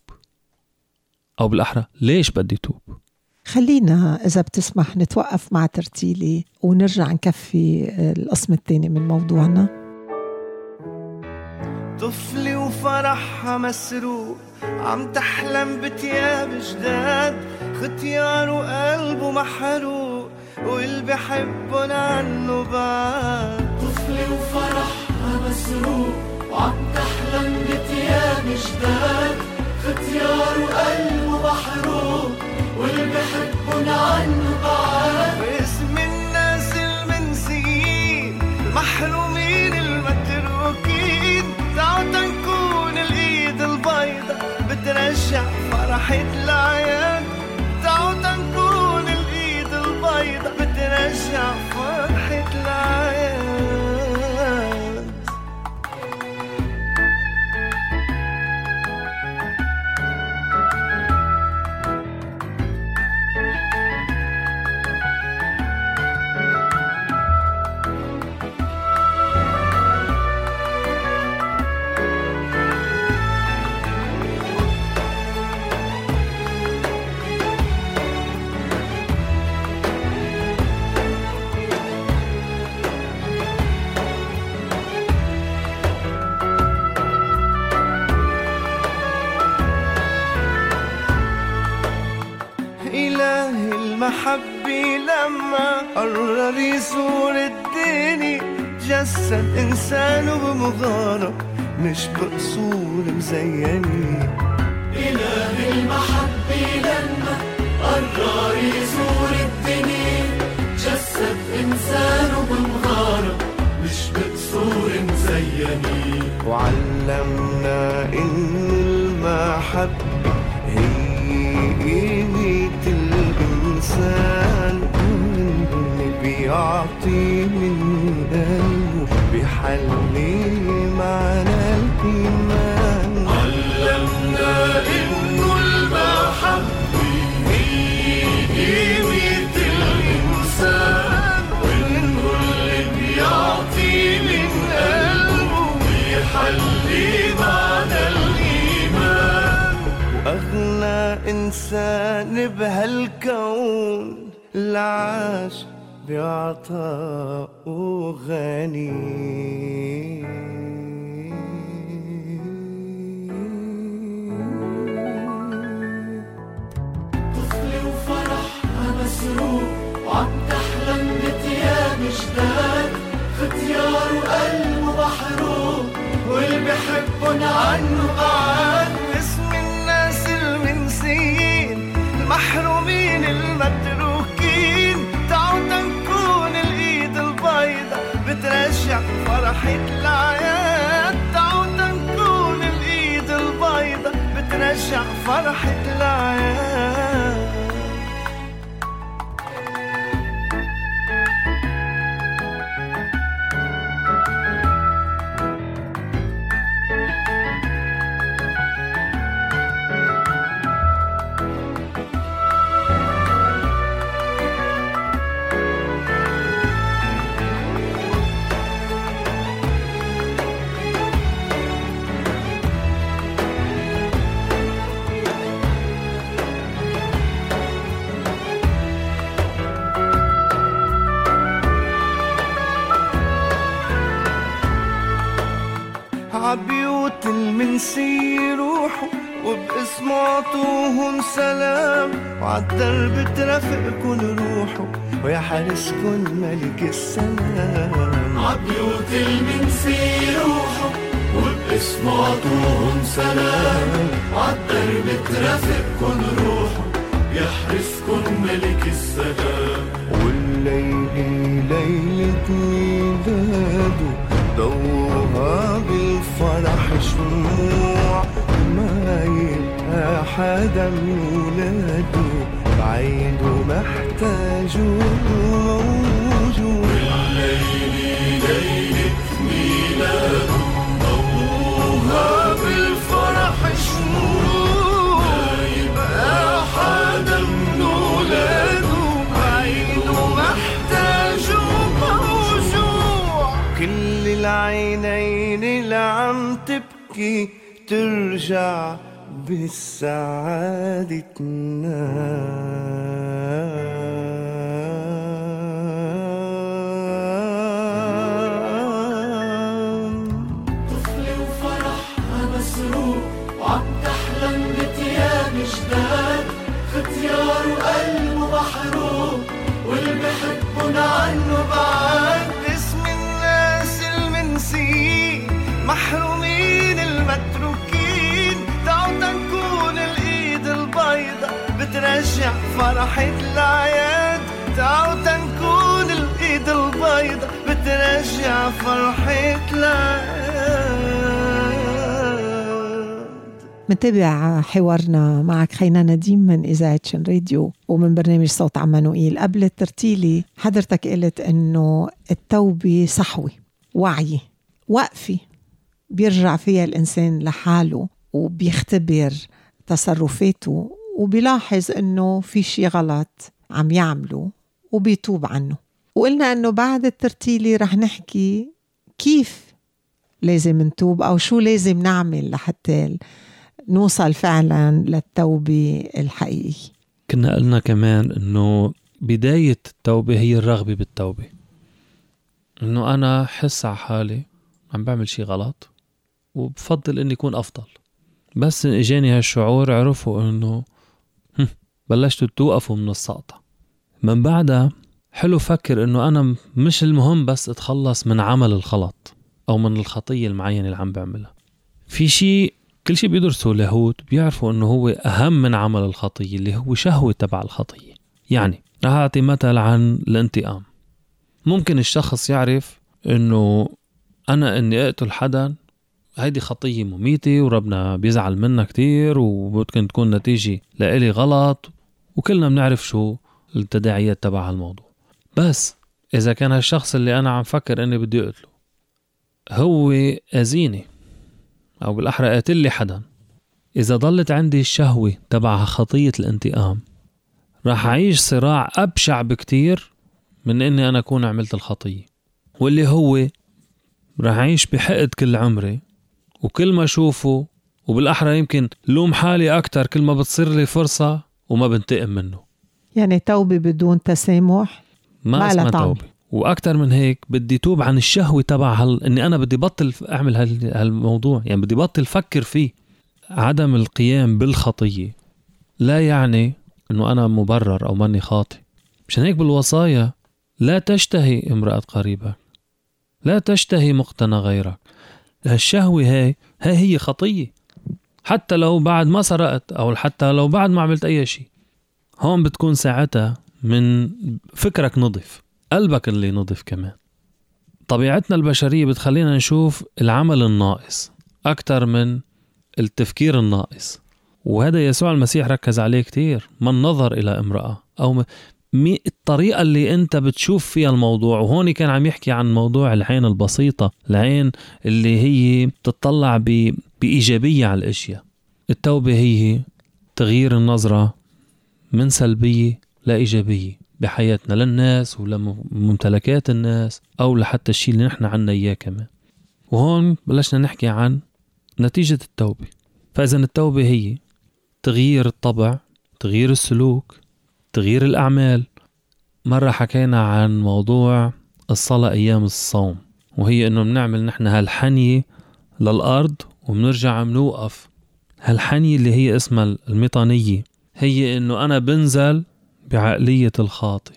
أو بالأحرى ليش بدي توب؟ خلينا إذا بتسمح نتوقف مع ترتيلي ونرجع نكفي القسم الثاني من موضوعنا. طفلي وفرحها مسروق، عم تحلم بتياب جداد، ختيار وقلبه محروق، واللي بحبن عنه بعد. طفلي وفرحها مسروق، وعم تحلم بتياب جداد، ختيار وقلبه محروق، واللي بحبن عنه بعد. باسم الناس المنسيين، المحرومين المتروكين، تعال نكون الايد البيضة بترجع فرحة العياد. تعال نكون الايد البيضة بترجع فرحة العياد. محبي لما قرر يزور الدنيا، جسد إنسانه بمغارة مش بقصور مزينة. إله المحبة لما قرر يزور الدنيا، جسد إنسانه بمغارة مش بقصور مزينة. وعلمنا إن المحبة هي قيمة الإنسان، اللي بيعطي من قلبه بيحلي إنسان بهالكون العاش بعطاء غني. طفل وفرحها مسروق وعم تحلم بتياب جداد، ختيار وقلبه محروق واللي بحبن عنه بعاد. اسم الناس المنسيين المحرومين المتروكين، تعوا تنكون الايد البيضة بترجع فرحة العياد. تعوا تنكون الايد البيضة بترجع فرحة العياد. عبيوت المنسي روحوا وباسمه عطوهم سلام، وعالدرب ترافقكن روحوا ويا حارسكن ملك السلام. عبيوت المنسي روحوا وباسمه عطوهم سلام، وعالدرب ترافقكن روحوا يحرسكن ملك السلام. والليلة ليلة ميلاده ضوها بالفرح شموع، ما يبقى حدا من ولاده بعيد ومحتاج وموجود. والليلة ليلة ميلاده ضوها بالفرح شموع، ما يبقى حدا من ولاده بعيد ومحتاج وموجوع. كل العينين اللي عم تبكي ترجع بالسعادة تنام. طفل وفرحها مسروق وعم تحلم بتياب جداد، ختيار وقلبه محروق واللي بحبن عنه بعاد. اسم الناس المنسيين محرومين المتروكين، تعوا تنكون الايد البيضة بترجع فرحة العياد. تعوا تنكون الايد البيضة بترجع فرحة العياد. منتابع حوارنا معك خينا نديم من إذاعة شن راديو ومن برنامج صوت عمانوئيل. قبل الترتيلي حضرتك قلت إنه التوبة صحوة، وعي، وقفي بيرجع فيها الإنسان لحاله وبيختبر تصرفاته وبيلاحظ إنه في شي غلط عم يعمله وبيتوب عنه. وقلنا إنه بعد الترتيلي رح نحكي كيف لازم نتوب أو شو لازم نعمل لحتى نوصل فعلا للتوبة الحقيقية. كنا قلنا كمان إنه بداية التوبة هي الرغبة بالتوبة، إنه أنا حس على حالي عم بعمل شي غلط وبفضل إني يكون أفضل. بس إجاني هالشعور عرفوا إنه بلشتوا توقفوا من السقطة. من بعدها حلو فكر إنه أنا مش المهم بس أتخلص من عمل الخلط أو من الخطية المعينة اللي عم بعملها. في شي كل شي بيدرسوا اليهود بيعرفوا إنه هو أهم من عمل الخطية اللي هو شهوة تبع الخطية. يعني رح أعطي مثل عن الانتقام. ممكن الشخص يعرف إنه أنا إني أقتل حدا هيدي خطية مميتة وربنا بيزعل منها كتير وممكن تكون نتيجة لإلي غلط، وكلنا بنعرف شو التداعيات تبع هالموضوع. بس إذا كان هالشخص اللي أنا عم فكر إني بدي أقتله هو أذيني أو بالأحرى قاتل لي حدا، إذا ضلت عندي الشهوة تبع خطية الانتقام راح أعيش صراع أبشع بكتير من إني أنا أكون عملت الخطية، واللي هو راح أعيش بحقد كل عمري، وكل ما أشوفه وبالأحرى يمكن لوم حالي أكتر كل ما بتصير لي فرصة وما بنتقم منه. يعني توبة بدون تسامح ما اسمها توبة. وأكتر من هيك بدي توب عن الشهوة تبع إني أنا بدي بطل أعمل هالموضوع، يعني بدي بطل فكر فيه. عدم القيام بالخطية لا يعني إنه أنا مبرر أو ماني خاطئ. مشان هيك بالوصايا لا تشتهي امرأة قريبك، لا تشتهي مقتنى غيرك. الشهوة هي خطية، حتى لو بعد ما سرقت أو حتى لو بعد ما عملت أي شيء. هون بتكون ساعتها من فكرك نظف، قلبك اللي نظف كمان. طبيعتنا البشرية بتخلينا نشوف العمل الناقص أكتر من التفكير الناقص، وهذا يسوع المسيح ركز عليه كتير. من نظر إلى امرأة أو الطريقة اللي أنت بتشوف فيها الموضوع. وهون كان عم يحكي عن موضوع العين البسيطة، العين اللي هي بتطلع بإيجابية على الأشياء. التوبة هي تغيير النظرة من سلبية لإيجابية بحياتنا، للناس ولممتلكات الناس أو لحتى الشيء اللي نحن عنا إياه كمان. وهون بلشنا نحكي عن نتيجة التوبة. فإذا التوبة هي تغيير الطبع، تغيير السلوك، تغيير الأعمال. مرة حكينا عن موضوع الصلاة أيام الصوم، وهي إنه بنعمل نحن هالحنية للأرض وبنرجع منوقف. هالحنية اللي هي اسمها الميطانية هي إنه أنا بنزل بعقلية الخاطئ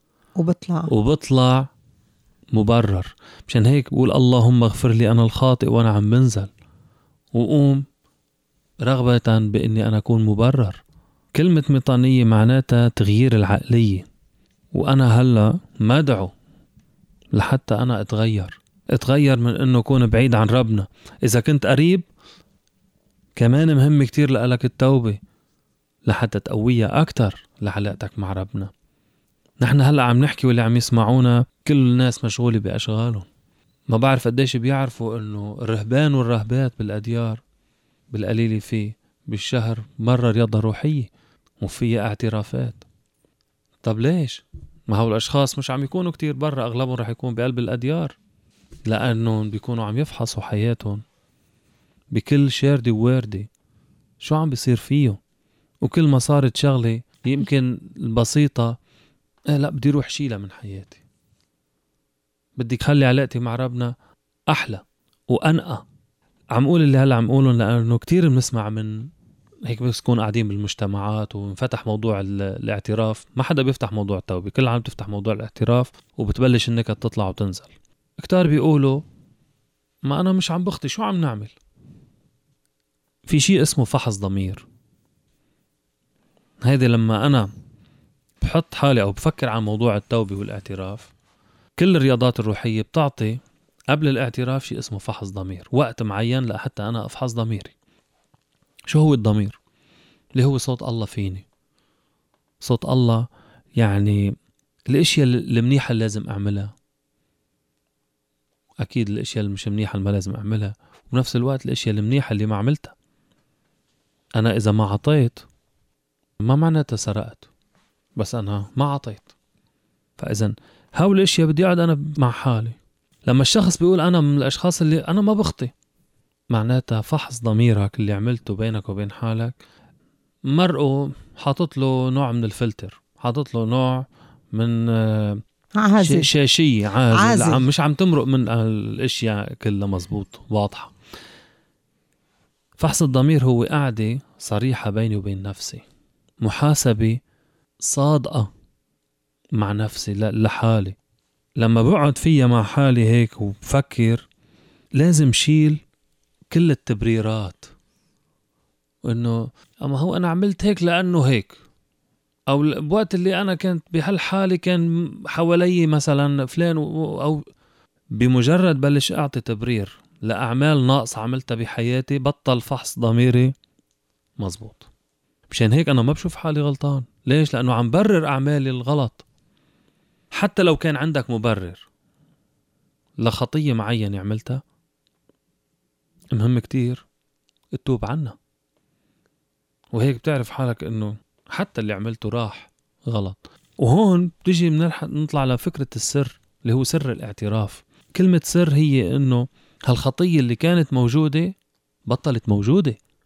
وبطلع مبرر. مشان هيك بقول اللهم اغفر لي أنا الخاطئ وأنا عم بنزل، وقوم رغبة بإني أنا أكون مبرر. كلمة ميطانية معناتها تغيير العقلية. وأنا هلأ مدعو لحتى أنا أتغير من إنه أكون بعيد عن ربنا. إذا كنت قريب كمان مهم كتير لألك التوبة لحتى تقويها أكتر لعلاقتك مع ربنا. نحن هلأ عم نحكي واللي عم يسمعونا كل الناس مشغولة بأشغالهم. ما بعرف قديش بيعرفوا إنه الرهبان والرهبات بالأديار بالقليل فيه بالشهر مرة رياضة روحية وفيها اعترافات. طب ليش؟ ما هو الأشخاص مش عم يكونوا كتير برا، أغلبهم رح يكون بقلب الأديار، لأنهم بيكونوا عم يفحصوا حياتهم بكل شاردة وواردة شو عم بيصير فيه. وكل ما صارت شغلة يمكن البسيطة لا بدي روح شيلها من حياتي، بدي خلي علاقتي مع ربنا أحلى وأنقى. عم قول اللي هلا عم قولن لأنه كتير بنسمع من هيك، بس كون قاعدين بالمجتمعات وانفتح موضوع الاعتراف، ما حدا بيفتح موضوع التوبة، كل عام بتفتح موضوع الاعتراف وبتبلش انك تطلع وتنزل. كتار بيقولوا ما أنا مش عم بخطي، شو عم نعمل؟ في شيء اسمه فحص ضمير. هيدا لما أنا بحط حالي أو بفكر عن موضوع التوبة والاعتراف، كل الرياضات الروحية بتعطي قبل الاعتراف شيء اسمه فحص ضمير، وقت معين لحتى أنا أفحص ضميري. شو هو الضمير؟ اللي هو صوت الله فيني. صوت الله يعني الاشياء المنيحة اللي لازم اعملها، اكيد الاشياء اللي مش منيحة اللي ما لازم اعملها، وبنفس الوقت الاشياء المنيحة اللي ما عملتها. انا اذا ما عطيت ما معناتها سرقت، بس انا ما عطيت. فاذا هاول الاشياء بدي اقعد انا مع حالي. لما الشخص بيقول انا من الاشخاص اللي انا ما بخطي، معناتها فحص ضميرك اللي عملته بينك وبين حالك مرقه حاطط له نوع من الفلتر، حاطط له نوع من شاشية عازل. مش عم تمرق من الاشياء كلها مزبوط واضحة. فحص الضمير هو قاعدة صريحة بيني وبين نفسي، محاسبة صادقة مع نفسي لحالي. لما بقعد فيها مع حالي هيك وبفكر، لازم شيل كل التبريرات، وإنه أما هو أنا عملت هيك لأنه هيك، أو بوقت اللي أنا كنت بهالحالة كان حوالي مثلا فلان أو بمجرد بلش أعطي تبرير لأعمال ناقصة عملتها بحياتي، بطل فحص ضميري مزبوط. مشان هيك أنا ما بشوف حالي غلطان. ليش؟ لأنه عم برر أعمالي الغلط. حتى لو كان عندك مبرر لخطية معينة عملتها، مهم كتير تتوب عنها. وهيك بتعرف حالك انه حتى اللي عملته راح غلط. وهون بتيجي نطلع لفكرة السر اللي هو سر الاعتراف. كلمة سر هي انه هالخطية اللي كانت موجودة بطلت موجودة،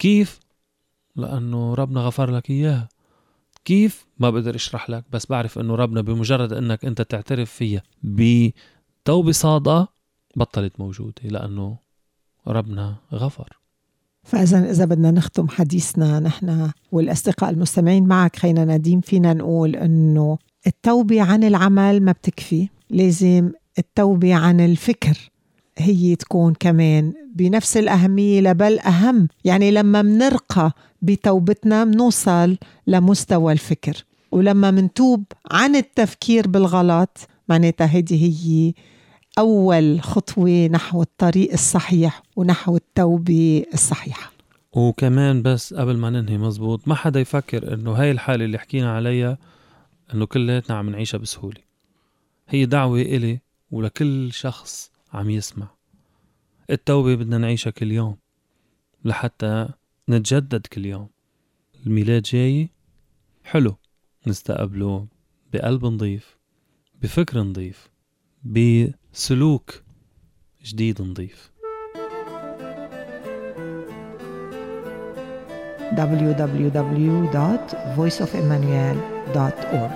كيف؟ لأنه ربنا غفر لك إياها. كيف؟ ما بقدر أشرح لك، بس بعرف أنه ربنا بمجرد أنك أنت تعترف فيها بتوبة صادقة بطلت موجودة، لأنه ربنا غفر. فإذا بدنا نختم حديثنا نحن والأصدقاء المستمعين معك، خلينا نديم فينا نقول أنه التوبة عن العمل ما بتكفي، لازم التوبة عن الفكر هي تكون كمان بنفس الأهمية، بل أهم. يعني لما منرقى بتوبتنا منوصل لمستوى الفكر، ولما منتوب عن التفكير بالغلط معناتها هذه هي أول خطوة نحو الطريق الصحيح ونحو التوبة الصحيحة. وكمان بس قبل ما ننهي مزبوط، ما حدا يفكر إنه هاي الحالة اللي حكينا عليها إنه كلياتنا عم نعيشها بسهولة. هي دعوة إلي ولكل شخص عم يسمع. التوبة بدنا نعيشها كل يوم لحتى نتجدد كل يوم. الميلاد جاي حلو، نستقبله بقلب نظيف، بفكر نظيف، بسلوك جديد نظيف. www.voiceofemmanuel.org.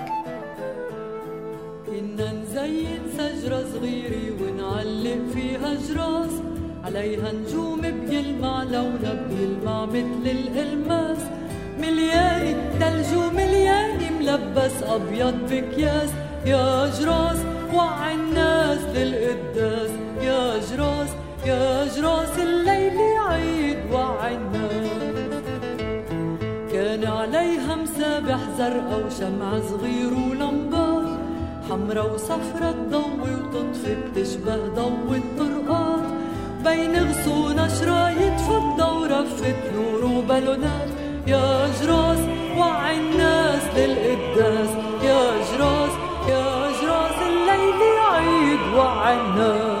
كنا نزين شجرة صغيرة ونعلق فيها جراس، عليها نجوم بيلمع لونها بيلمع مثل الألماس، ملياني تلج وملياني ملبس أبيض بكياس. يا جراس وعي الناس للقداس، يا جراس يا جراس الليل عيد وعي الناس. كان عليها مسابح زرقاء وشمع صغير ولمبات، حمرا وصفرا تضوي وتطفي بتشبه ضوء الطرقات، بين غصون شرايط فضة ورفة نور وبالونات. يا جراس وعي الناس للقداس، يا جراس يا جراس الليل عيد وعي الناس.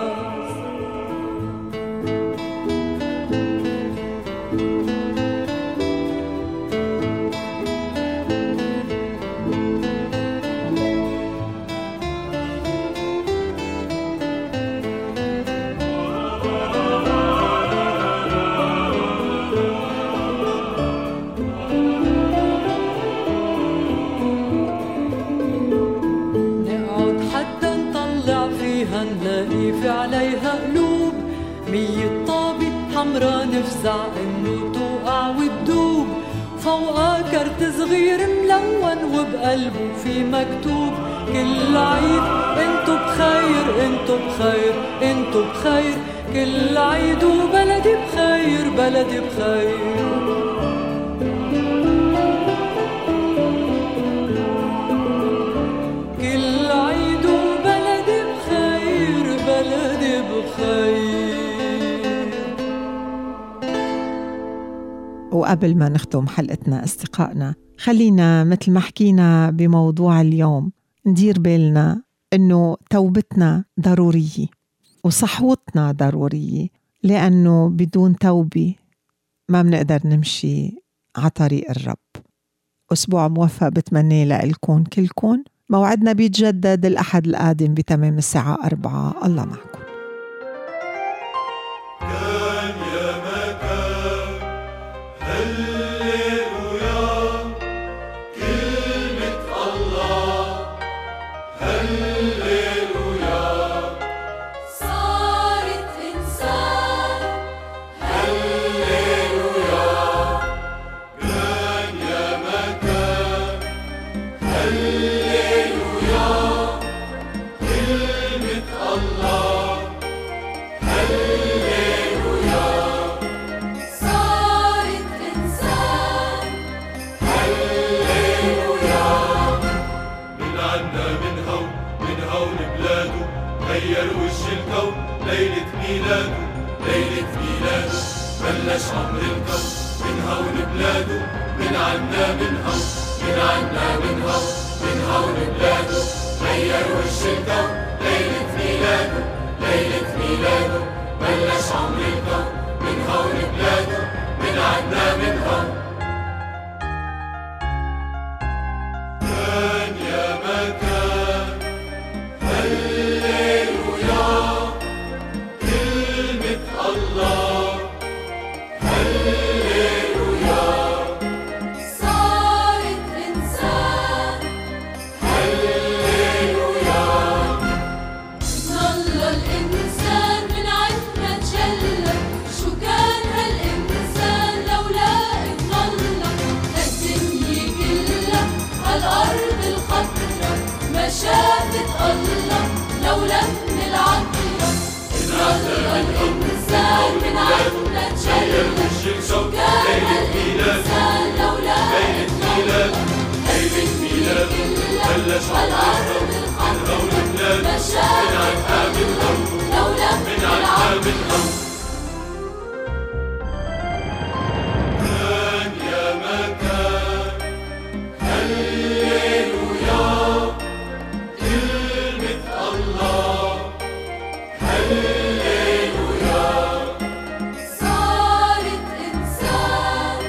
في عليها قلوب 100 طابة حمرا، نفزع انه توقع وتدوب، فوقها كرت صغير ملون وبقلبه في مكتوب كل عيد انتو بخير انتو بخير انتو بخير، كل عيد وبلدي بخير بلدي بخير. وقبل ما نختم حلقتنا أصدقائنا، خلينا مثل ما حكينا بموضوع اليوم ندير بالنا إنه توبتنا ضرورية وصحوتنا ضرورية، لأنه بدون توبة ما بنقدر نمشي على طريق الرب. أسبوع موفق بتمنى لكم كلكم. موعدنا بيتجدد الأحد القادم بتمام الساعة 4. الله معكم. كان يا مكان هللويا، كلمة الله هللويا، صارت إنسان هللويا. كان يا مكان هللويا، كلمة الله هللويا، صارت إنسان هللويا. من عنا من هون بلاده، غير وش الكون ليلة ميلاده، ليلة ميلاده بلش عمر الكون. من هون بلاده، من عنا من هون، من عنا من هون بلاده، غير وش الكون ليلة ميلاده، ليلة ميلاده بلش عمر الكون. من هون بلاده، من عنا من هون. كان يا مكان هللويا، كلمة الله هللويا. صارت إنسان.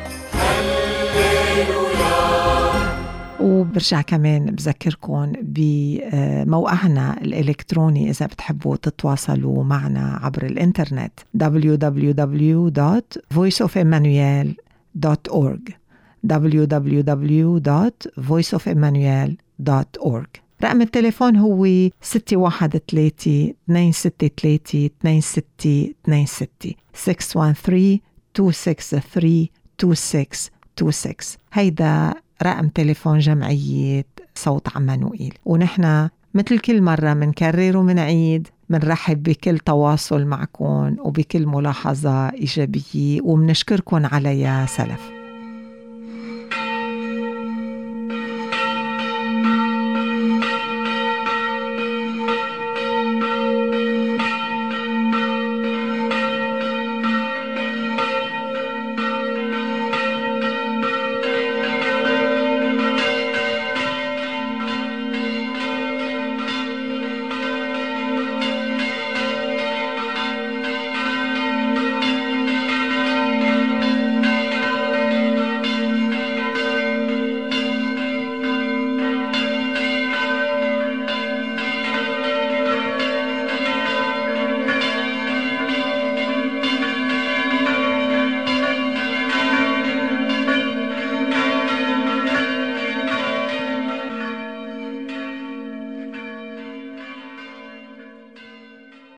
وبرجع كمان بذكركم بموقعنا الإلكتروني إذا بتحبوا تتواصلوا معنا عبر الإنترنت www.voiceofemmanuel.org www.voiceofemmanuel.org. رقم التليفون هو 613-263-2626 613-263-2626. هيدا رقم تليفون جمعية صوت عمانوئيل. ونحن مثل كل مرة منكرر ومنعيد منرحب بكل تواصل معكم وبكل ملاحظة إيجابية ومنشكركم عليها سلف.